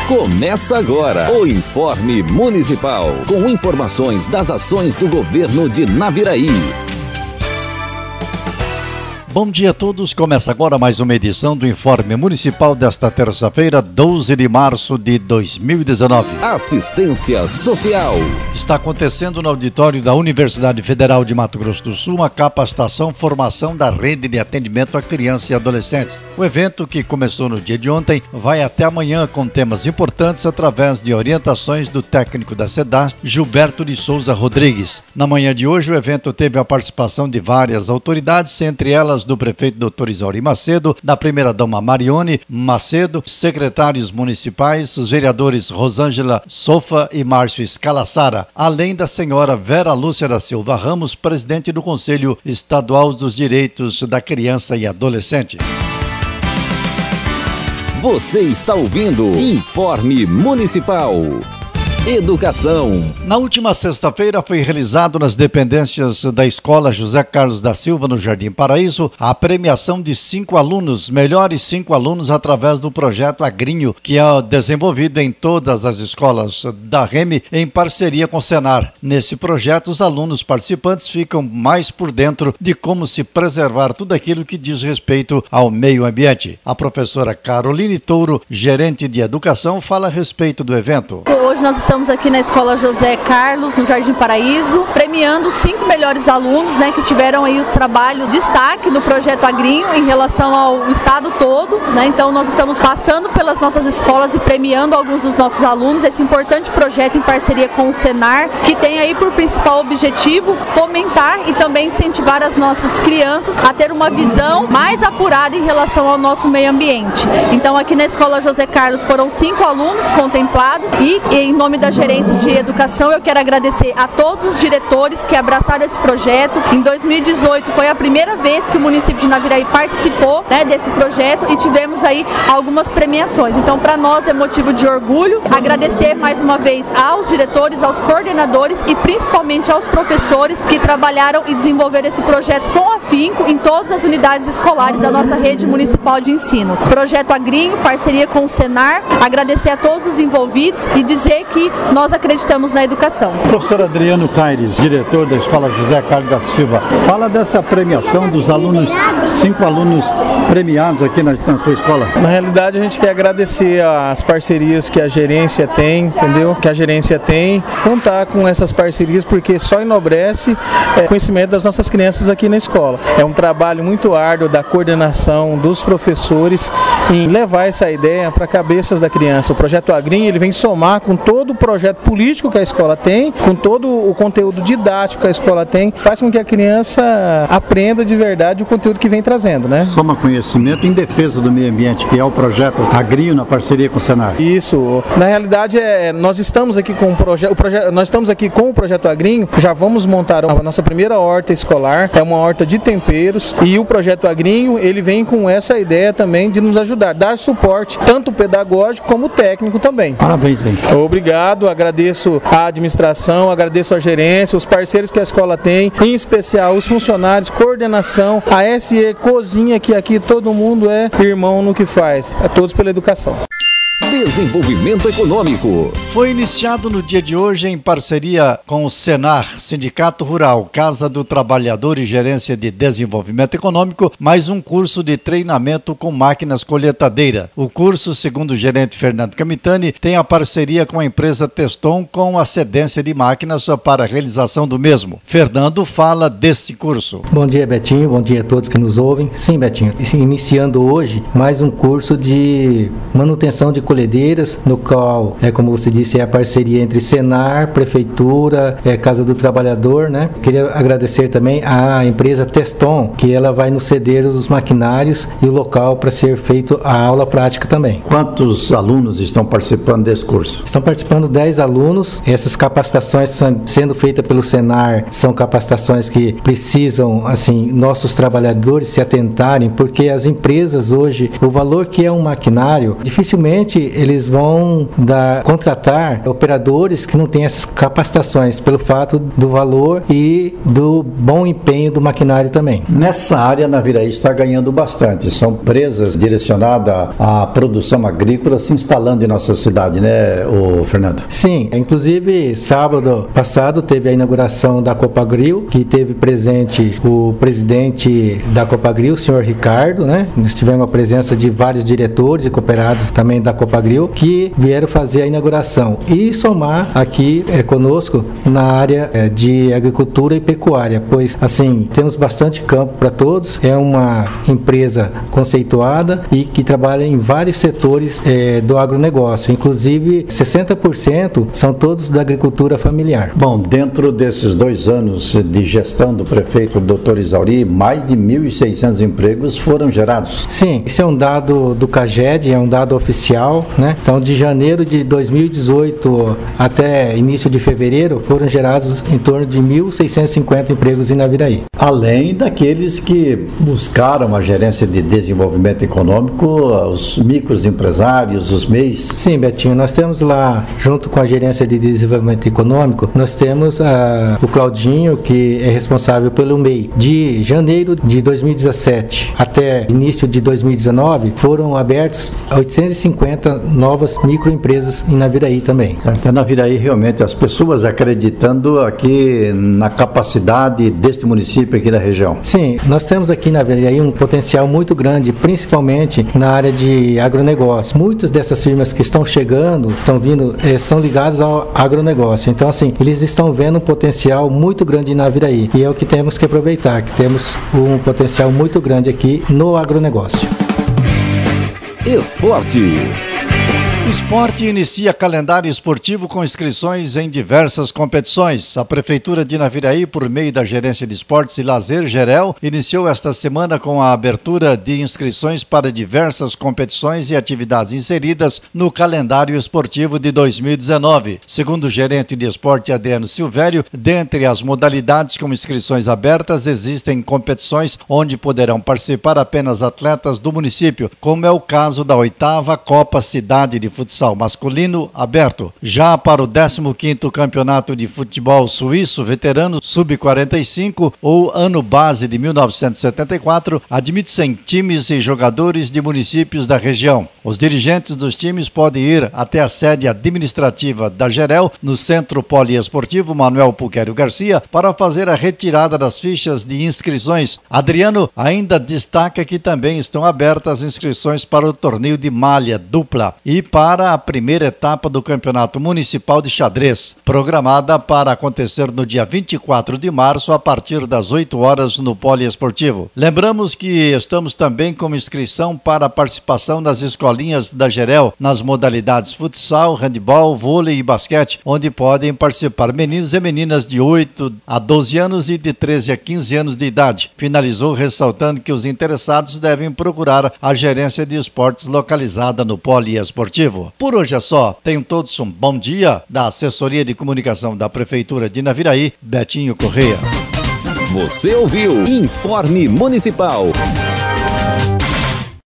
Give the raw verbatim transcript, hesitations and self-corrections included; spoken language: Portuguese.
Começa agora o Informe Municipal, com informações das ações do governo de Naviraí. Bom dia a todos, começa agora mais uma edição do Informe Municipal desta terça-feira, doze de março de dois mil e dezenove. Assistência Social. Está acontecendo no auditório da Universidade Federal de Mato Grosso do Sul uma capacitação formação da rede de atendimento a crianças e adolescentes. O evento, que começou no dia de ontem, vai até amanhã com temas importantes através de orientações do técnico da SEDAST, Gilberto de Souza Rodrigues. Na manhã de hoje, o evento teve a participação de várias autoridades, entre elas do prefeito doutor Isauri Macedo, da primeira-dama Marione Macedo, secretários municipais, os vereadores Rosângela Sofa e Márcio Escalassara, além da senhora Vera Lúcia da Silva Ramos, presidente do Conselho Estadual dos Direitos da Criança e Adolescente. Você está ouvindo Informe Municipal. Educação. Na última sexta-feira foi realizado nas dependências da Escola José Carlos da Silva, no Jardim Paraíso, a premiação de cinco alunos, melhores cinco alunos, através do projeto Agrinho, que é desenvolvido em todas as escolas da R E M, em parceria com o Senar. Nesse projeto, os alunos participantes ficam mais por dentro de como se preservar tudo aquilo que diz respeito ao meio ambiente. A professora Caroline Touro, gerente de educação, fala a respeito do evento. Hoje nós estamos Estamos aqui na Escola José Carlos, no Jardim Paraíso, premiando os cinco melhores alunos, né, que tiveram aí os trabalhos de destaque no projeto Agrinho em relação ao estado todo, né? Então nós estamos passando pelas nossas escolas e premiando alguns dos nossos alunos, esse importante projeto em parceria com o Senar, que tem aí por principal objetivo fomentar e também incentivar as nossas crianças a ter uma visão mais apurada em relação ao nosso meio ambiente. Então aqui na Escola José Carlos foram cinco alunos contemplados e em nome da da Gerência de Educação, eu quero agradecer a todos os diretores que abraçaram esse projeto. Em dois mil e dezoito foi a primeira vez que o município de Naviraí participou, né, desse projeto, e tivemos aí algumas premiações. Então, para nós é motivo de orgulho. Agradecer mais uma vez aos diretores, aos coordenadores e principalmente aos professores que trabalharam e desenvolveram esse projeto com afinco em todas as unidades escolares da nossa rede municipal de ensino. Projeto Agrinho, parceria com o Senar. Agradecer a todos os envolvidos e dizer que nós acreditamos na educação. Professor Adriano Caires, diretor da Escola José Carlos da Silva, fala dessa premiação dos alunos, cinco alunos premiados aqui na, na tua escola. Na realidade, a gente quer agradecer as parcerias que a gerência tem, entendeu? Que a gerência tem, contar com essas parcerias, porque só enobrece é, o conhecimento das nossas crianças aqui na escola. É um trabalho muito árduo da coordenação dos professores em levar essa ideia para cabeças da criança. O projeto Agrinho, ele vem somar com todo o projeto político que a escola tem, com todo o conteúdo didático que a escola tem, faz com que a criança aprenda de verdade o conteúdo que vem trazendo, né? Soma conhecimento em defesa do meio ambiente, que é o projeto Agrinho na parceria com o Senar. Isso. Na realidade, é, nós estamos aqui com o projeto, o projeto, nós estamos aqui com o projeto Agrinho, já vamos montar a nossa primeira horta escolar, é uma horta de temperos, e o projeto Agrinho, ele vem com essa ideia também de nos ajudar, dar suporte, tanto pedagógico como técnico também. Parabéns, bem. Obrigado. Agradeço a administração, agradeço a gerência, os parceiros que a escola tem, em especial os funcionários, coordenação, a S E Cozinha, que aqui todo mundo é irmão no que faz. A todos pela educação. Desenvolvimento Econômico. Foi iniciado no dia de hoje, em parceria com o Senar, Sindicato Rural, Casa do Trabalhador e Gerência de Desenvolvimento Econômico, mais um curso de treinamento com máquinas colheitadeira. O curso, segundo o gerente Fernando Camitani, tem a parceria com a empresa Teston com a cedência de máquinas para a realização do mesmo. Fernando fala desse curso. Bom dia, Betinho. Bom dia a todos que nos ouvem. Sim, Betinho. Iniciando hoje mais um curso de manutenção de colhedeiras, no qual, é como você disse, é a parceria entre Senar, Prefeitura, é, Casa do Trabalhador, né? Queria agradecer também à empresa Teston, que ela vai nos ceder os maquinários e o local para ser feito a aula prática também. Quantos alunos estão participando desse curso? Estão participando dez alunos. Essas capacitações são sendo feitas pelo Senar, são capacitações que precisam, assim, nossos trabalhadores se atentarem, porque as empresas hoje, o valor que é um maquinário, dificilmente infelizmente, eles vão dar, contratar operadores que não têm essas capacitações, pelo fato do valor e do bom empenho do maquinário também. Nessa área, a Naviraí está ganhando bastante. São empresas direcionadas à produção agrícola se instalando em nossa cidade, né, o Fernando? Sim, inclusive sábado passado teve a inauguração da Copagril, que teve presente o presidente da Copagril, o senhor Ricardo, né? Nós tivemos a presença de vários diretores e cooperados também da Copagril que vieram fazer a inauguração e somar aqui é, conosco na área é, de agricultura e pecuária, pois assim temos bastante campo para todos. É uma empresa conceituada e que trabalha em vários setores é, do agronegócio, inclusive sessenta por cento são todos da agricultura familiar. Bom, dentro desses dois anos de gestão do prefeito doutor Isauri, mais de mil e seiscentos empregos foram gerados. Sim, isso é um dado do CAGED, é um dado oficial, né? Então, de janeiro de dois mil e dezoito até início de fevereiro, foram gerados em torno de mil seiscentos e cinquenta empregos em Naviraí. Além daqueles que buscaram a gerência de desenvolvimento econômico, os microempresários, os M E Is. Sim, Betinho, nós temos lá, junto com a gerência de desenvolvimento econômico, nós temos ah, o Claudinho, que é responsável pelo M E I. De janeiro de dois mil e dezessete até início de dois mil e dezenove, foram abertos oitocentas e cinquenta novas microempresas em Naviraí também. Então, Naviraí, realmente, as pessoas acreditando aqui na capacidade deste município aqui da região. Sim, nós temos aqui na Naviraí um potencial muito grande, principalmente na área de agronegócio. Muitas dessas firmas que estão chegando, estão vindo, eh, são ligadas ao agronegócio. Então, assim, eles estão vendo um potencial muito grande em Naviraí. E é o que temos que aproveitar, que temos um potencial muito grande aqui no agronegócio. Esporte. Esporte inicia calendário esportivo com inscrições em diversas competições. A Prefeitura de Naviraí, por meio da Gerência de Esportes e Lazer, Gerel, iniciou esta semana com a abertura de inscrições para diversas competições e atividades inseridas no calendário esportivo de dois mil e dezenove. Segundo o gerente de esporte Adriano Silvério, dentre as modalidades com inscrições abertas, existem competições onde poderão participar apenas atletas do município, como é o caso da oitava Copa Cidade de Futsal Masculino Aberto. Já para o décimo quinto Campeonato de Futebol Suíço Veterano sub quarenta e cinco ou Ano Base de mil novecentos e setenta e quatro, admite-se times e jogadores de municípios da região. Os dirigentes dos times podem ir até a sede administrativa da Gerel, no Centro Poliesportivo Manuel Puquério Garcia, para fazer a retirada das fichas de inscrições. Adriano ainda destaca que também estão abertas as inscrições para o torneio de malha dupla e para para a primeira etapa do Campeonato Municipal de Xadrez, programada para acontecer no dia vinte e quatro de março, a partir das oito horas no Poliesportivo. Lembramos que estamos também com inscrição para a participação das escolinhas da Gerel nas modalidades futsal, handebol, vôlei e basquete, onde podem participar meninos e meninas de oito a doze anos e de treze a quinze anos de idade. Finalizou ressaltando que os interessados devem procurar a Gerência de Esportes localizada no Poliesportivo. Por hoje é só. Tenham todos um bom dia. Da Assessoria de Comunicação da Prefeitura de Naviraí, Betinho Correia. Você ouviu Informe Municipal.